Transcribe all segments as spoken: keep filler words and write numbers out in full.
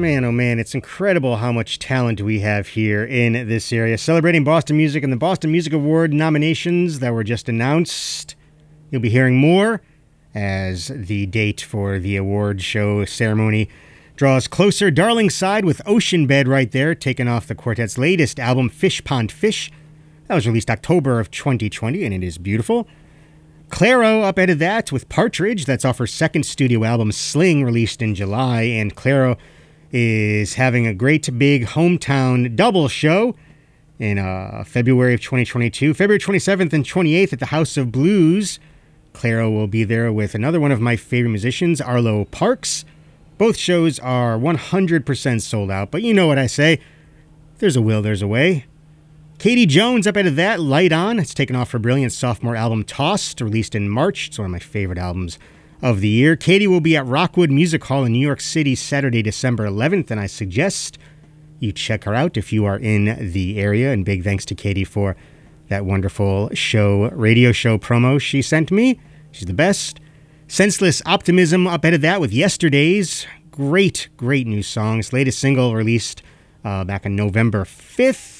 Man, oh man, it's incredible how much talent we have here in this area. Celebrating Boston music and the Boston Music Award nominations that were just announced. You'll be hearing more as the date for the award show ceremony draws closer. Darlingside with Ocean Bed right there, taking off the quartet's latest album, Fish Pond Fish. That was released October of twenty twenty, and it is beautiful. Clairo up ahead of that with Partridge. That's off her second studio album, Sling, released in July. And Clairo is having a great big hometown double show in uh, February of twenty twenty-two. February twenty-seventh and twenty-eighth at the House of Blues. Clairo will be there with another one of my favorite musicians, Arlo Parks. Both shows are one hundred percent sold out, but you know what I say. If there's a will, there's a way. Katie Jones up out of that, Light On. It's taken off her brilliant sophomore album, Tossed, released in March. It's one of my favorite albums of the year. Katie will be at Rockwood Music Hall in New York City Saturday, December eleventh, and I suggest you check her out if you are in the area. And big thanks to Katie for that wonderful show, radio show promo she sent me. She's the best. Senseless Optimism up out of that with Yesterdays. Great, great new songs. Latest single released uh, back on November fifth.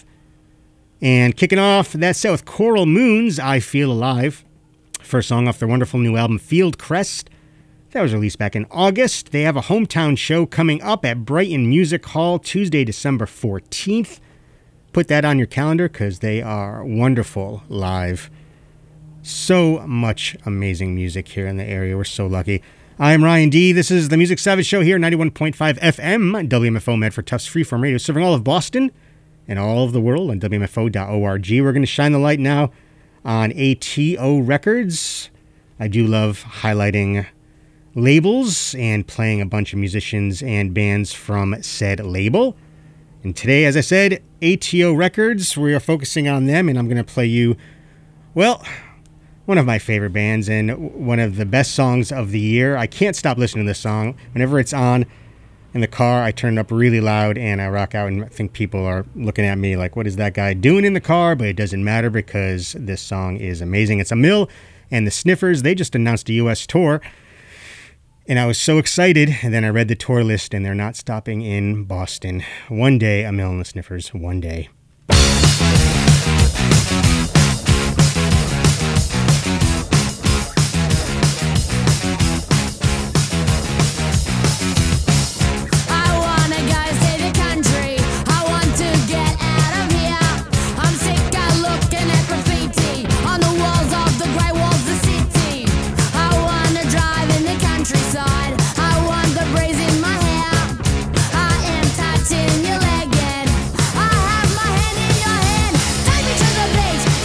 And kicking off that set with Coral Moons, I Feel Alive. First song off their wonderful new album, Field Crest. That was released back in August. They have a hometown show coming up at Brighton Music Hall Tuesday, December fourteenth. Put that on your calendar because they are wonderful live. So much amazing music here in the area. We're so lucky. I'm Ryan D. This is the Music Savage Show here, ninety-one point five F M, W M F O Medford Tufts Freeform Radio, serving all of Boston and all of the world on W M F O dot org. We're going to shine the light now on A T O Records. I do love highlighting labels and playing a bunch of musicians and bands from said label. And today, as I said, A T O Records, we are focusing on them, and I'm going to play you, well, one of my favorite bands and one of the best songs of the year. I can't stop listening to this song. Whenever it's on in the car, I turn it up really loud and I rock out, and I think people are looking at me like, what is that guy doing in the car? But it doesn't matter because this song is amazing. It's Amil and the Sniffers. They just announced a U S tour, and I was so excited. And then I read the tour list, and they're not stopping in Boston. One day, Amil and the Sniffers, one day. Touching your leg, and I have my hand in your hand. Take me to the beach.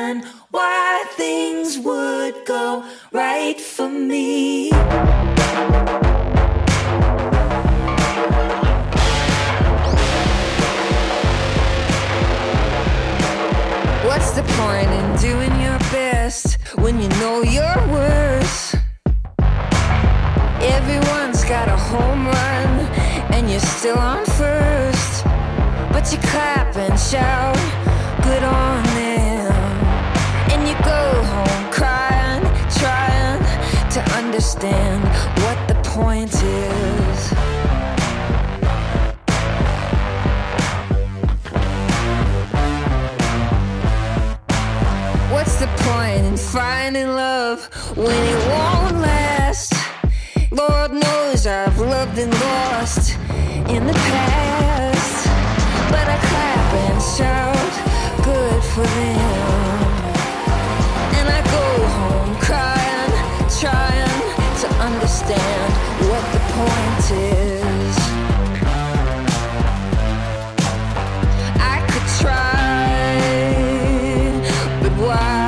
reason why things would go right for me. What's the point in doing your best when you know you're worse? Everyone's got a home run and you're still on first, but you clap and shout, good on them, and you go home crying, trying to understand what the point is. What's the point in finding love when it won't last? Lord knows I've loved and lost in the past, but I clap and shout, good for them, and I go home crying, trying to understand what the point is. I could try, but why?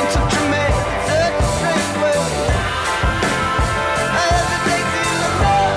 Oh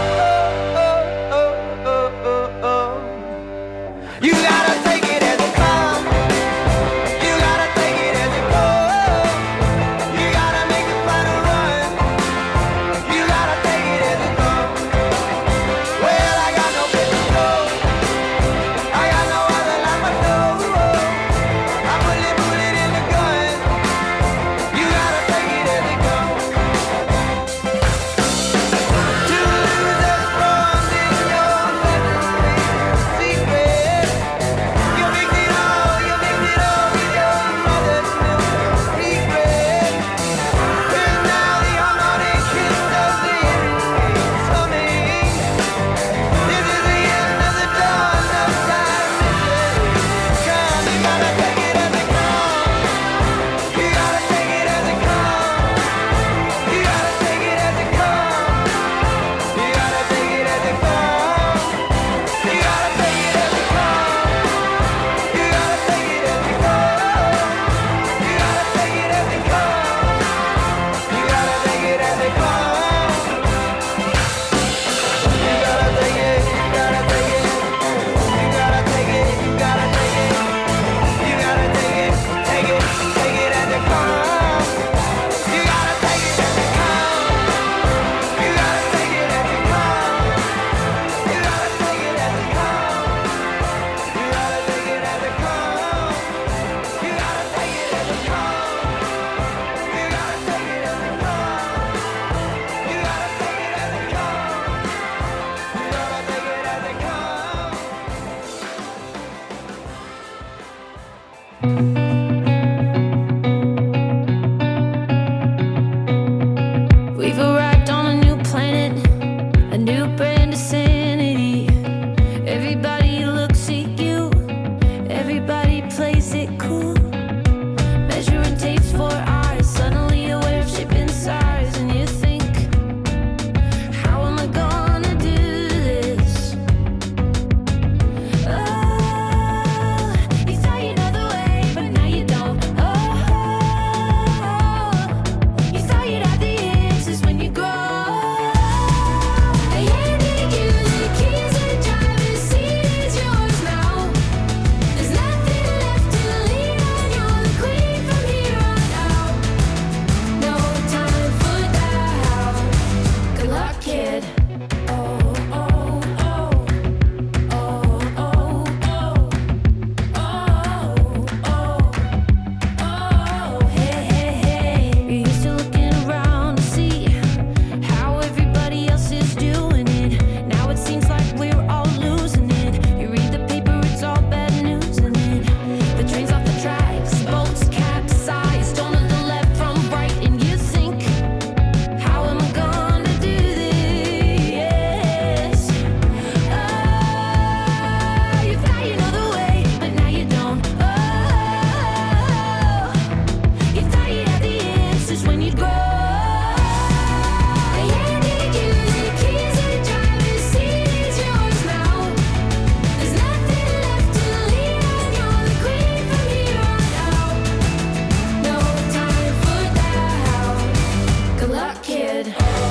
kid.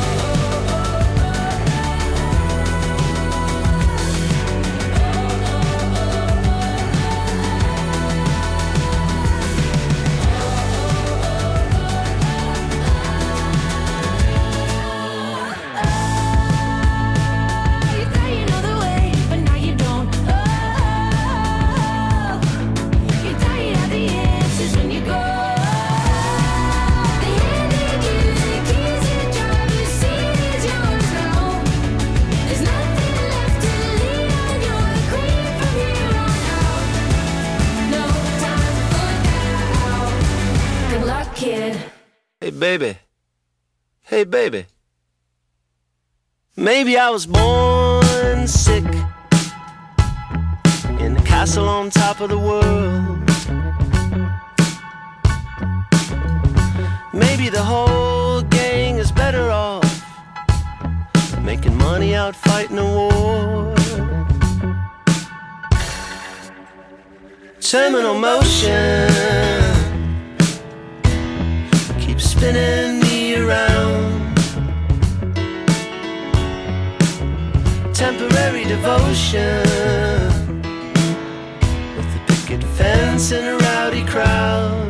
Hey, baby. Hey, baby. Maybe I was born sick in the castle on top of the world. Maybe the whole gang is better off making money out fighting a war. Terminal motion spinning me around. Temporary devotion with a picket fence and a rowdy crowd.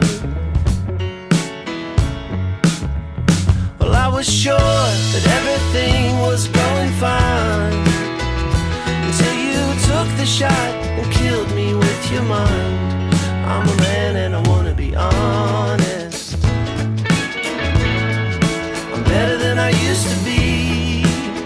Well, I was sure that everything was going fine until you took the shot and killed me with your mind. I'm a man and I wanna be honest. Better than I used to be.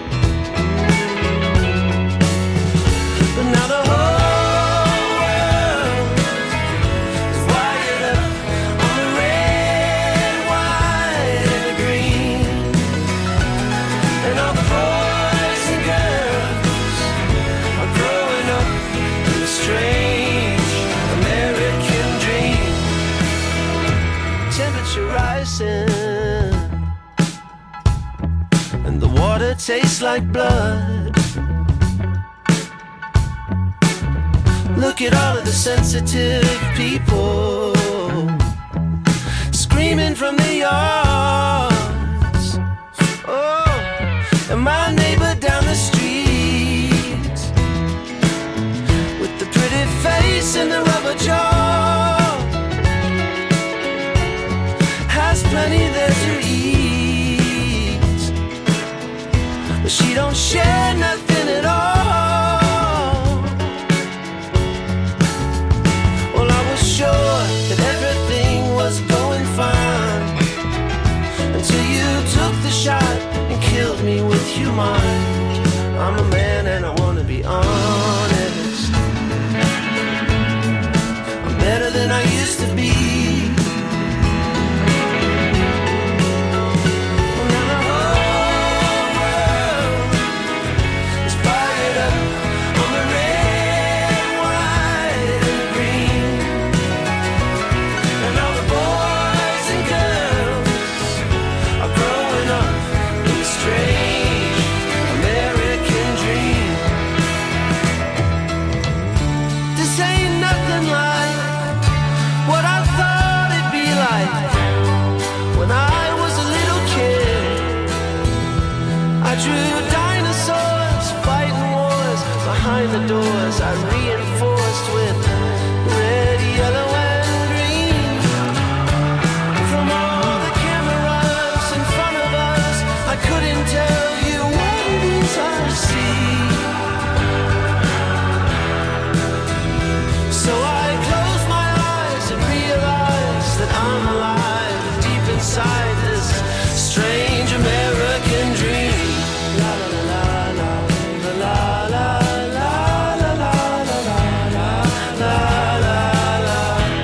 But now the whole world is wired up on the red, white, and the green. And all the boys and girls are growing up in a strange American dream. Temperature rising, water tastes like blood. Look at all of the sensitive people screaming from the yards. Oh, and my neighbor down the street with the pretty face and the rubber jaw has plenty there to eat. She don't share nothing at all. Well, I was sure that everything was going fine until you took the shot and killed me with your mind. I'm a man and I wanna be honest. I'm better than I used to be. The doors I reinforced with red, yellow, and green. From all the cameras in front of us, I couldn't tell you what it is I see. So I closed my eyes and realized that I'm alive deep inside this strange American dream. La la la la la la la. La la la la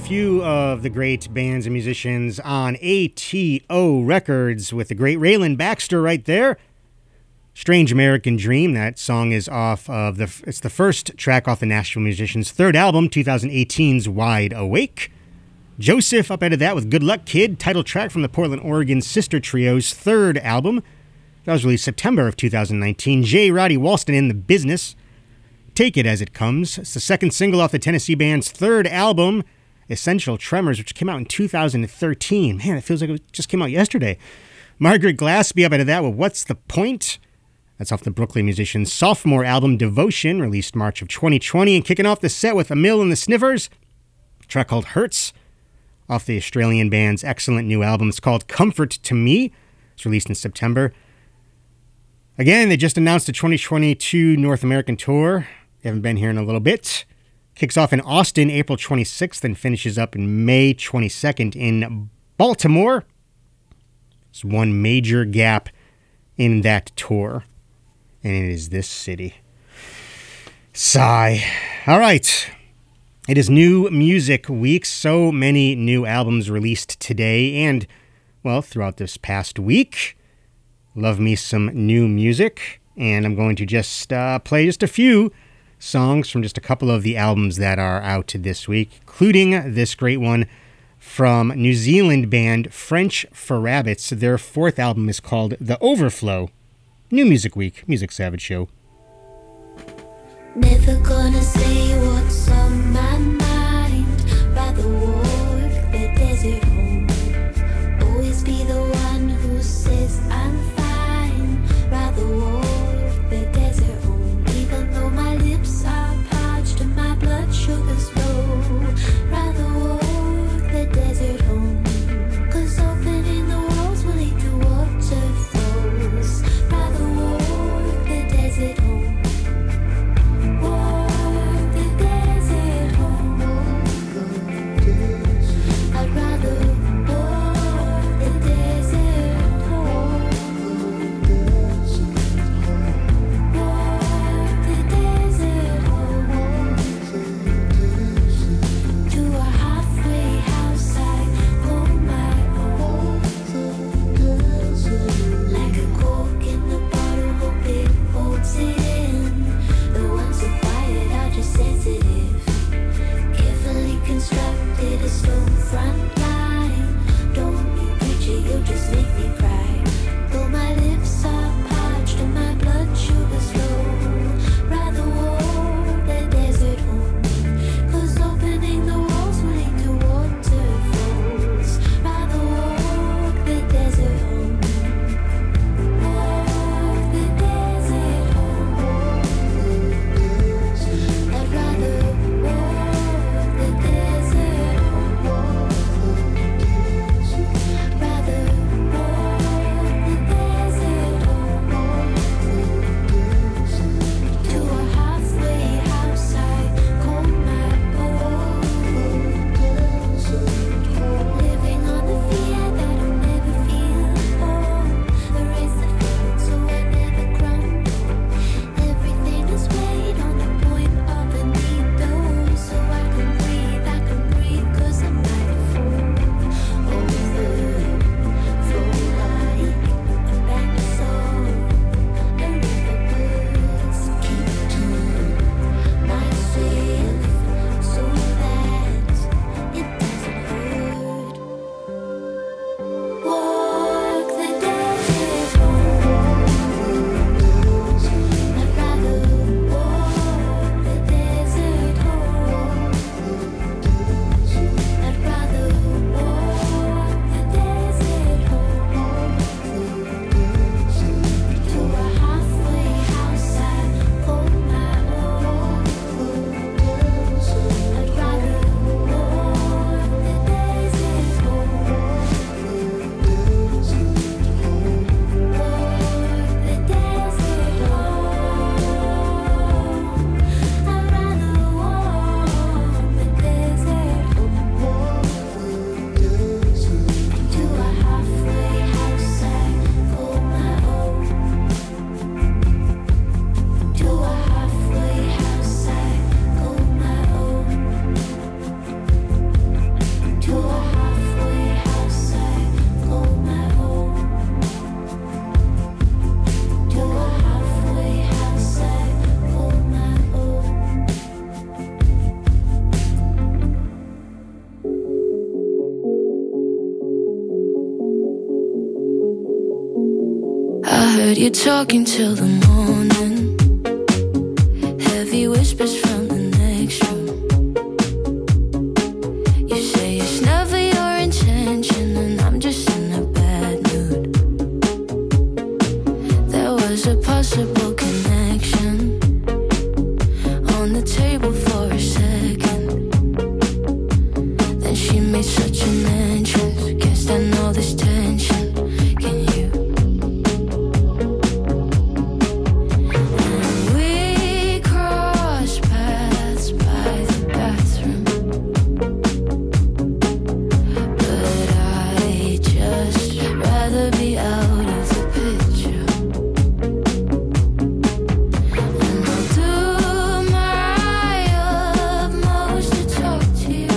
few of the great bands and musicians on A T O Records with the great Raylan Baxter right there. Strange American Dream, that song is off of the, it's the first track off the Nashville Musicians' third album, twenty eighteen's Wide Awake. Joseph up out of that with Good Luck Kid, title track from the Portland, Oregon Sister Trio's third album. That was released September of two thousand nineteen. J. Roddy Walston in The Business. Take It As It Comes. It's the second single off the Tennessee band's third album, Essential Tremors, which came out in two thousand thirteen. Man, it feels like it just came out yesterday. Margaret Glaspie up out of that with What's the Point? That's off the Brooklyn Musicians' sophomore album, Devotion, released March of twenty twenty. And kicking off the set with Emil and the Sniffers, a track called Hurts, off the Australian band's excellent new album. It's called Comfort to Me. It's released in September. Again, they just announced a twenty twenty-two North American tour. They haven't been here in a little bit. Kicks off in Austin April twenty-sixth and finishes up in May twenty-second in Baltimore. It's one major gap in that tour, and it is this city. Sigh. All right. It is New Music Week. So many new albums released today and, well, throughout this past week. Love me some new music, and I'm going to just uh, play just a few songs from just a couple of the albums that are out this week, including this great one from New Zealand band French for Rabbits. Their fourth album is called The Overflow. New Music Week, Music Savage Show. Never gonna say what's on my mind. Rather walk the desert home. Always be the one who says I'm fine. Rather walk the desert home. Even though my lips are parched and my blood sugar's low. Rather walk the desert home. Cause opening the walls will lead to waterfalls. Rather walk the desert home. I'd rather I heard you talking till the morning. Heavy whispers from the next room. You say it's never your intention, and I'm just in a bad mood. There was a possible connection on the table for a second. Then she made such an entrance. Can't stand all this tension. Can you? And we crossed paths by the bathroom, but I just rather be out of the picture. And I'll do my utmost to talk to you,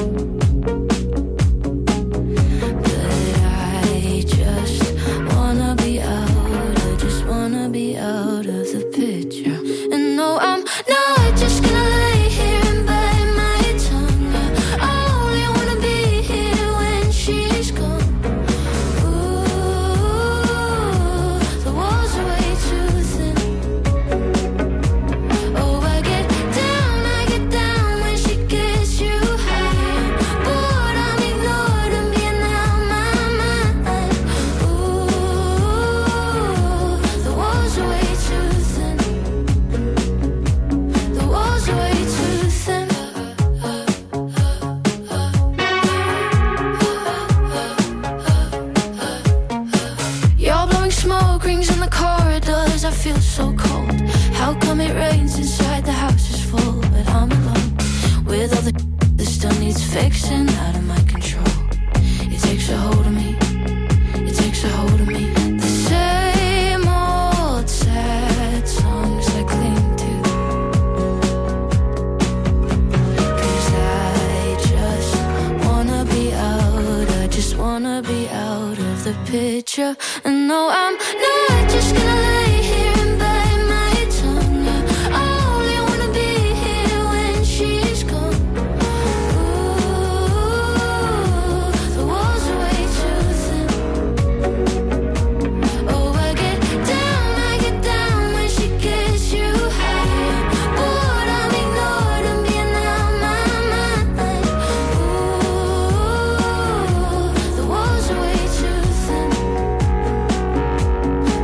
but I just wanna be out. I just wanna be out of the picture. And no, I'm not just gonna lay here and bite my tongue. I only wanna be here when she's gone. Ooh, the walls are way too thin. Oh, I get down, I get down when she gets you high. Bored, I'm ignored and being out my mind. Ooh, the walls are way too thin. The walls are way too thin. You're blowing smoke rings in the corridors. I feel so cold. How come it rains inside the house is full, but I'm alone with all the that still needs fixing, out of my control. It takes a hold of me. It takes a hold of me. The same old sad songs I cling to, 'cause I just wanna be out. I just wanna be out of the picture. And no, I'm not just gonna lay here and bite my tongue. I only wanna be here when she's gone. Ooh, the walls are way too thin. Oh, I get down, I get down when she gets you high. Bored, I'm ignored and being out my mind. Ooh, the walls are way too thin.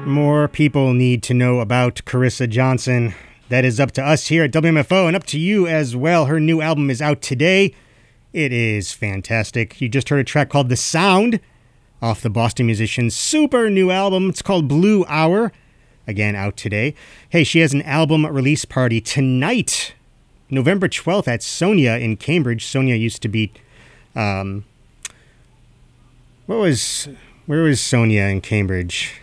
More people need to know about Carissa Johnson. That is up to us here at W M F O and up to you as well. Her new album is out today. It is fantastic. You just heard a track called The Sound off the Boston Musician's super new album. It's called Blue Hour. Again, out today. Hey, she has an album release party tonight, November twelfth at Sonia in Cambridge. Sonia used to be, um, what was, where was Sonia in Cambridge?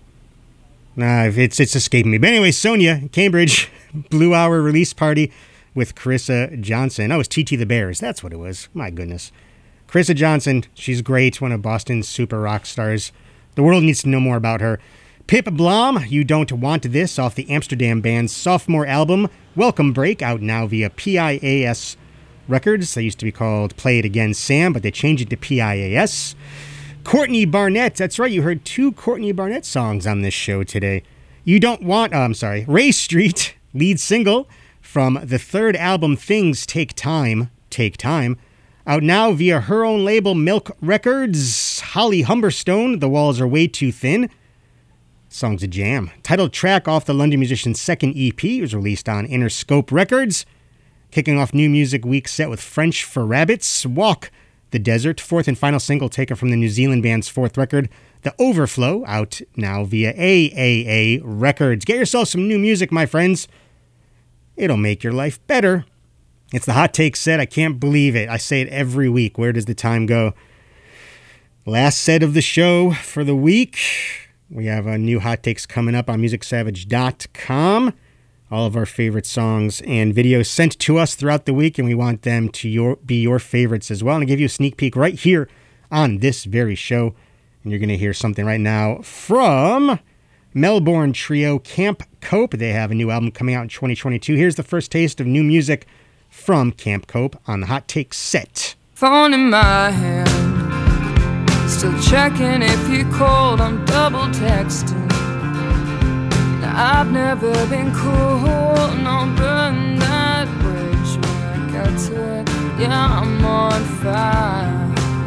Nah, it's it's escaping me. But anyway, Sonia, Cambridge, Blue Hour release party with Carissa Johnson. Oh, it was T T the Bears. That's what it was. My goodness. Carissa Johnson, she's great. One of Boston's super rock stars. The world needs to know more about her. Pip Blom, You Don't Want This, off the Amsterdam band's sophomore album, Welcome Break, out now via P I A S Records. They used to be called Play It Again Sam, but they changed it to P I A S. Courtney Barnett, that's right, you heard two Courtney Barnett songs on this show today. You Don't Want, oh, I'm sorry, Ray Street, lead single from the third album, Things Take Time, Take Time, out now via her own label, Milk Records. Holly Humberstone, The Walls Are Way Too Thin. Song's a jam. Titled track off the London Musician's second E P. It was released on Interscope Records. Kicking off New Music Week set with French for Rabbits, Walk the Desert, fourth and final single taken from the New Zealand band's fourth record, The Overflow, out now via A A A Records. Get yourself some new music, my friends. It'll make your life better. It's the Hot Take set. I can't believe it. I say it every week. Where does the time go? Last set of the show for the week. We have a new Hot Takes coming up on music savage dot com. All of our favorite songs and videos sent to us throughout the week, and we want them to your, be your favorites as well. And I'll give you a sneak peek right here on this very show. And you're going to hear something right now from Melbourne trio Camp Cope. They have a new album coming out in twenty twenty-two. Here's the first taste of new music from Camp Cope on the Hot Take set. Phone in my hand, still checking if you called, I'm double texting. Now, I've never been cool, no, burn that bridge when I got to it. Yeah, I'm on fire.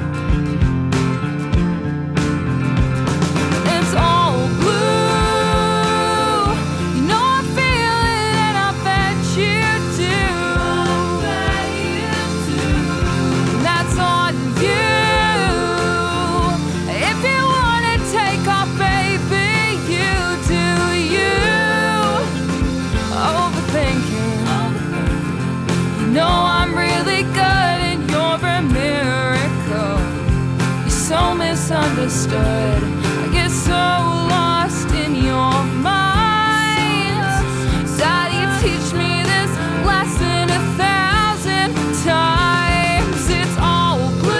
It's all blue, you know I feel it and I bet you do. I bet you do. And that's on you. If you wanna take off, baby, you do you. Overthinking, you know I'm really good and you're a miracle. You're so misunderstood, I get so lost in your mind. Daddy, teach me this lesson a thousand times. It's all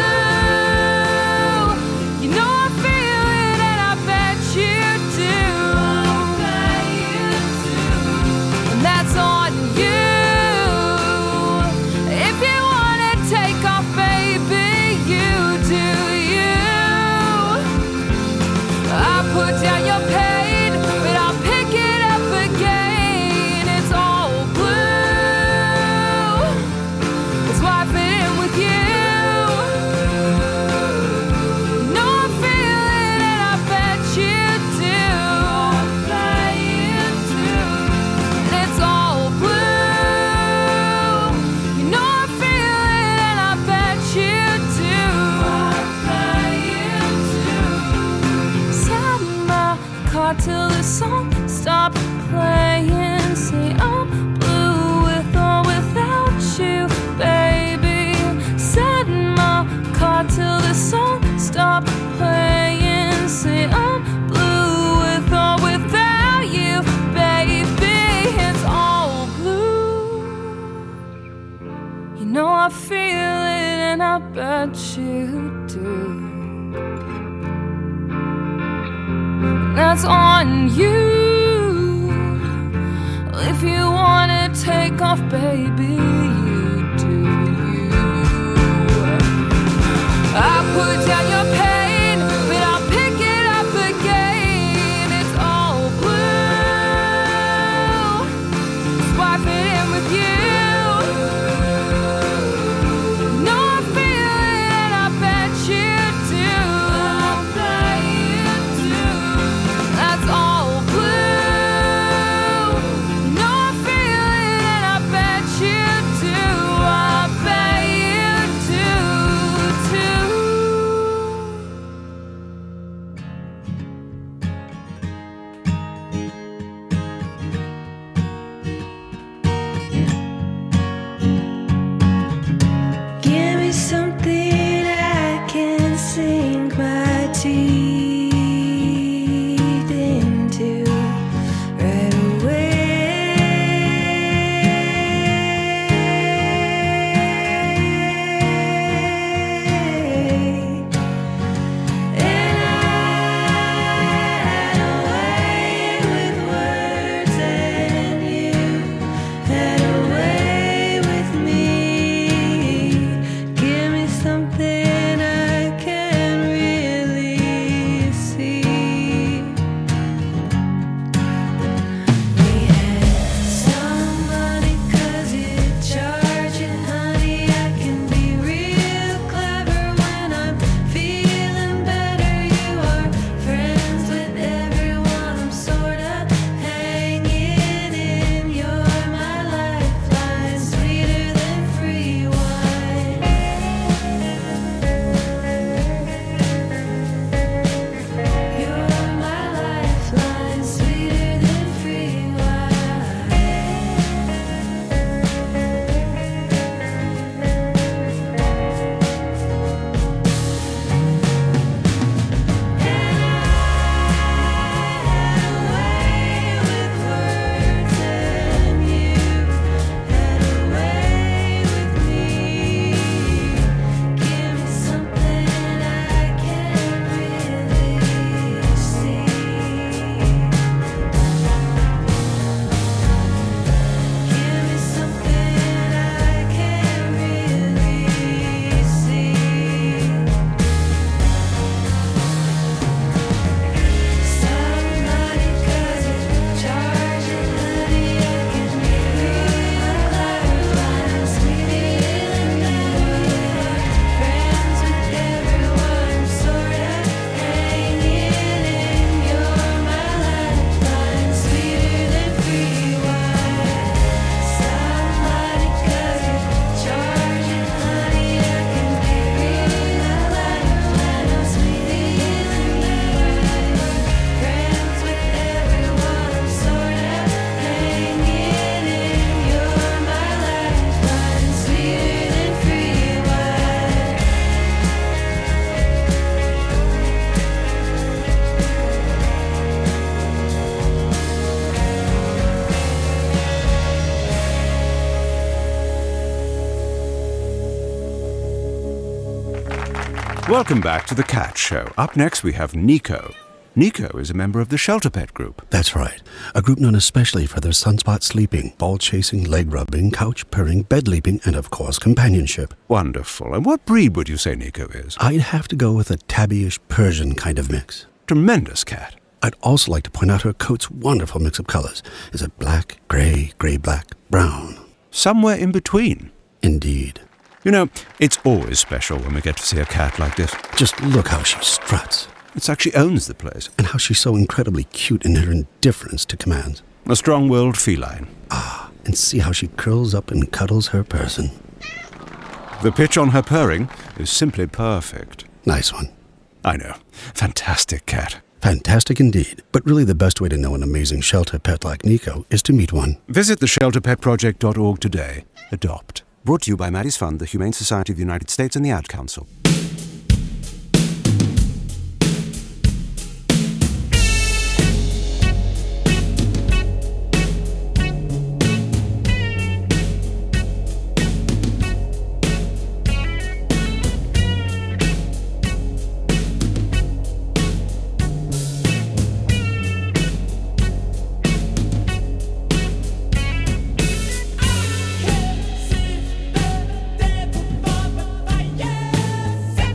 blue, you know I feel it and I bet you do. I bet you do. And that's on you. If you wanna take off, baby, you do you. I put down your pain, but I'll pick it up again. It's all blue, that's why I fit in with you. You know I feel it and I bet you do. I bet you do. And it's all blue, you know I feel it and I bet you do. I bet you do. Sat in my car till the song stopped playing. Say I'm blue with or without you, baby. Sat in my car till the song stopped playing. Say I'm blue with or without you, baby. It's all blue, you know I feel it and I bet you do. That's on you. If you wanna take off, baby, you do you. I put down your pain, but I'll pick it up again. It's all blue, that's why I fit in with you. No, I feel it and I bet you do. I bet you do. That's all Welcome back to The Cat Show. Up next we have Nico. Nico is a member of the Shelter Pet Group. That's right. A group known especially for their sunspot sleeping, ball chasing, leg rubbing, couch purring, bed leaping, and of course companionship. Wonderful. And what breed would you say Nico is? I'd have to go with a tabbyish Persian kind of mix. Tremendous cat. I'd also like to point out her coat's wonderful mix of colors. Is it black, gray, gray-black, brown? Somewhere in between. Indeed. You know, it's always special when we get to see a cat like this. Just look how she struts. It's like she owns the place. And how she's so incredibly cute in her indifference to commands. A strong-willed feline. Ah, and see how she curls up and cuddles her person. The pitch on her purring is simply perfect. Nice one. I know. Fantastic cat. Fantastic indeed. But really the best way to know an amazing shelter pet like Nico is to meet one. Visit the shelter pet project dot org today. Adopt. Brought to you by Maddie's Fund, the Humane Society of the United States, and the Ad Council. Yeah.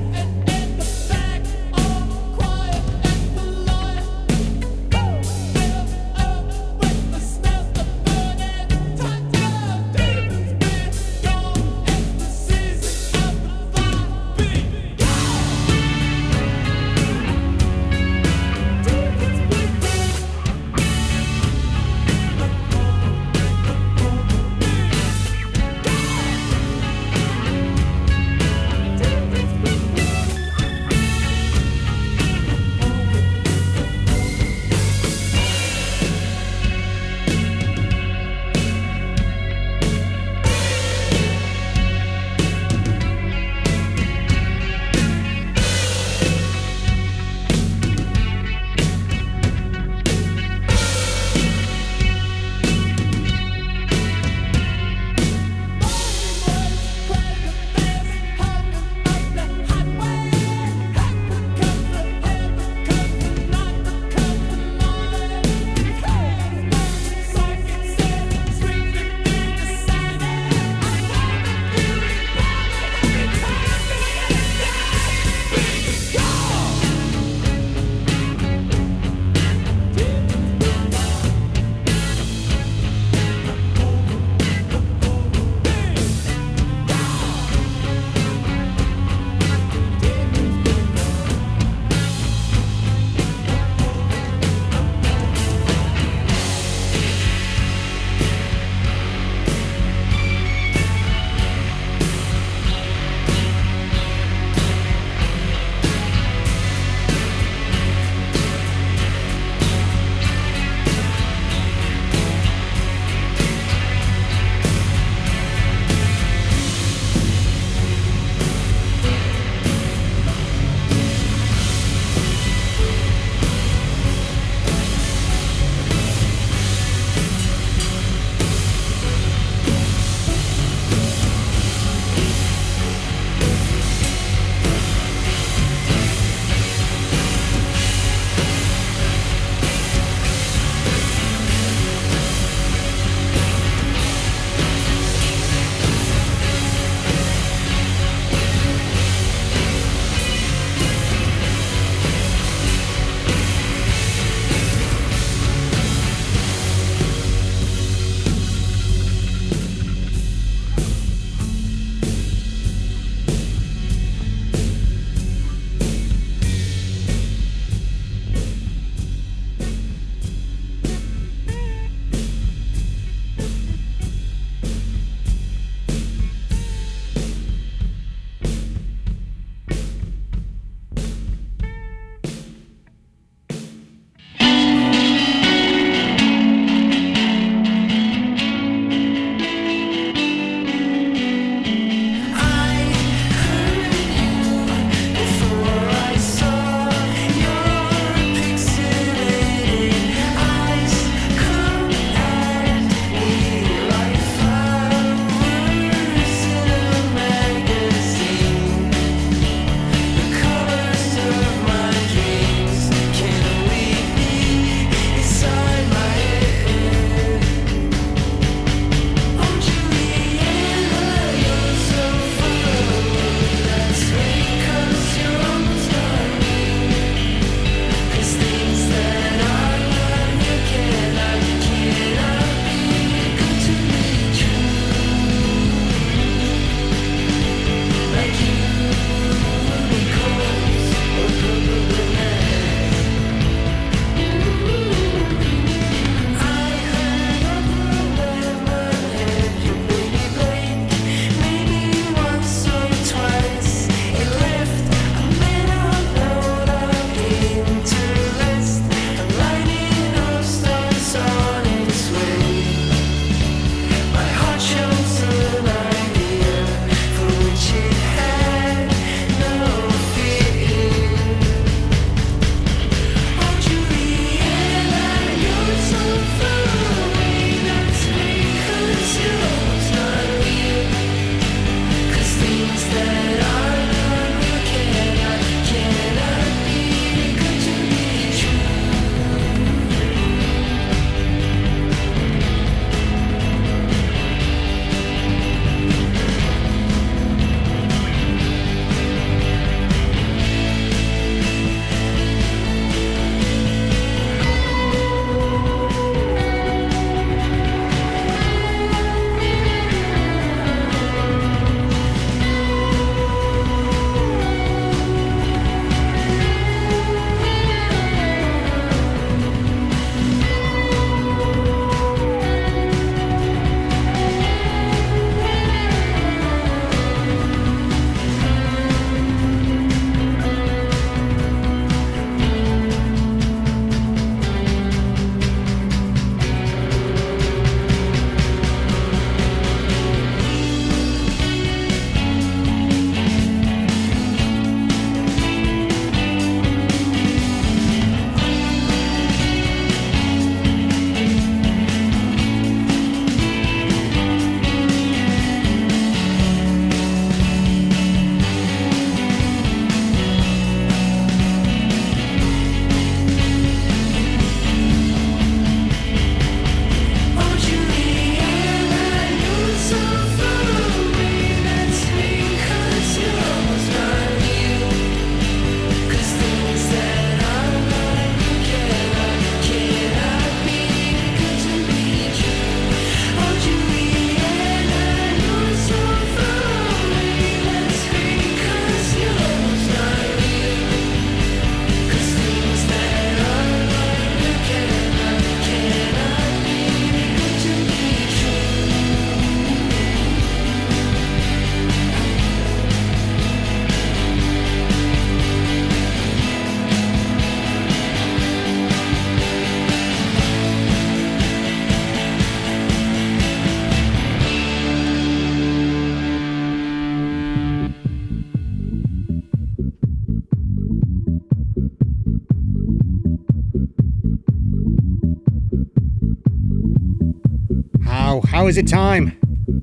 How is it time?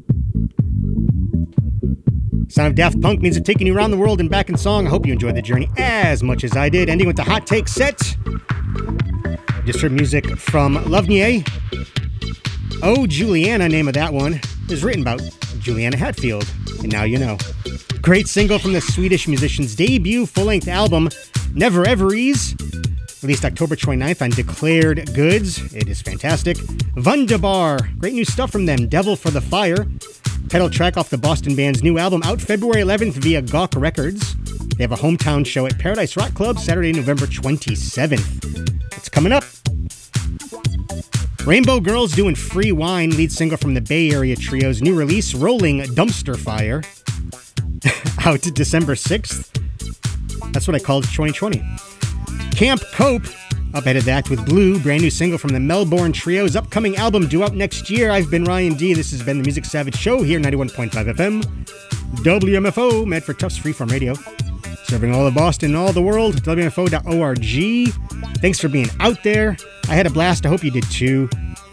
Sound of Daft Punk means it's taking you around the world and back in song. I hope you enjoyed the journey as much as I did. Ending with the hot take set. Just heard music from Lovnier. Oh, Juliana, name of that one, is written about Juliana Hatfield. And now you know. Great single from the Swedish musician's debut full-length album, Never Ever Ease. Released October twenty-ninth on Declared Goods. It is fantastic. Wunderbar. Great new stuff from them. Devil for the Fire. Title track off the Boston band's new album, out February eleventh via Gawk Records. They have a hometown show at Paradise Rock Club Saturday, November twenty-seventh. It's coming up. Rainbow Girls doing Free Wine, lead single from the Bay Area trio's new release, Rolling Dumpster Fire. Out December sixth. That's what I called twenty twenty. Camp Cope, up ahead of that with Blue, brand new single from the Melbourne Trio's upcoming album due out next year. I've been Ryan D. This has been the Music Savage Show here, ninety-one point five F M. W M F O, meant for Tufts Freeform Radio. Serving all of Boston and all the world, W M F O dot org. Thanks for being out there. I had a blast. I hope you did too.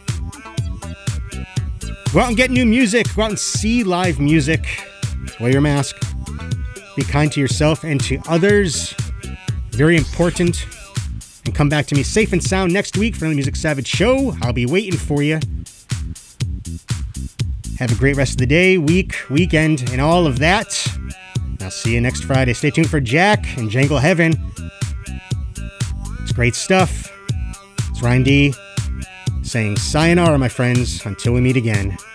Go out and get new music. Go out and see live music. Wear your mask. Be kind to yourself and to others. Very important. And come back to me safe and sound next week for the Music Savage Show. I'll be waiting for you. Have a great rest of the day, week, weekend, and all of that. I'll see you next Friday. Stay tuned for Jack and Jangle Heaven. It's great stuff. It's Ryan D saying sayonara, my friends, until we meet again.